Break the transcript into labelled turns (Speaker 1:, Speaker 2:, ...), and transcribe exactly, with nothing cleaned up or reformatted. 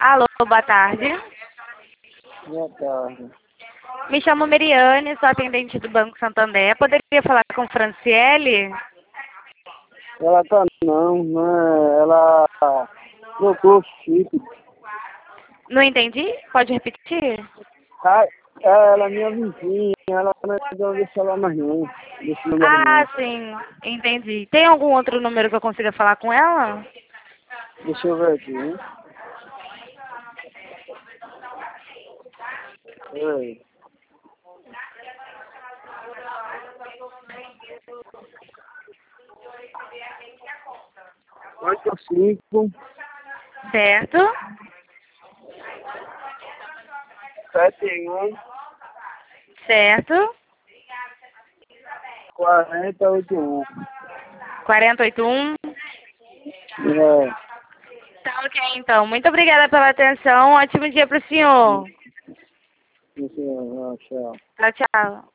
Speaker 1: Alô, boa tarde.
Speaker 2: Boa tarde.
Speaker 1: Me chamo Meriane, sou atendente do Banco Santander. Poderia falar com Franciele?
Speaker 2: Ela tá não, né? Ela trocou o chip.
Speaker 1: Não entendi? Pode repetir?
Speaker 2: Ah, ela é minha vizinha, ela não vai deixar ela mais não. Desse número
Speaker 1: Ah,
Speaker 2: não.
Speaker 1: sim, entendi. Tem algum outro número que eu consiga falar com ela?
Speaker 2: Deixa eu ver aqui, hein? Oi. Oito cinco
Speaker 1: Certo?
Speaker 2: sete um
Speaker 1: Certo?
Speaker 2: quarenta oito um.
Speaker 1: quatro oito um.
Speaker 2: É.
Speaker 1: Tá ok, então. Muito obrigada pela atenção. Ótimo dia para o senhor.
Speaker 2: Deixa eu ver, tchau.
Speaker 1: Tchau, tchau.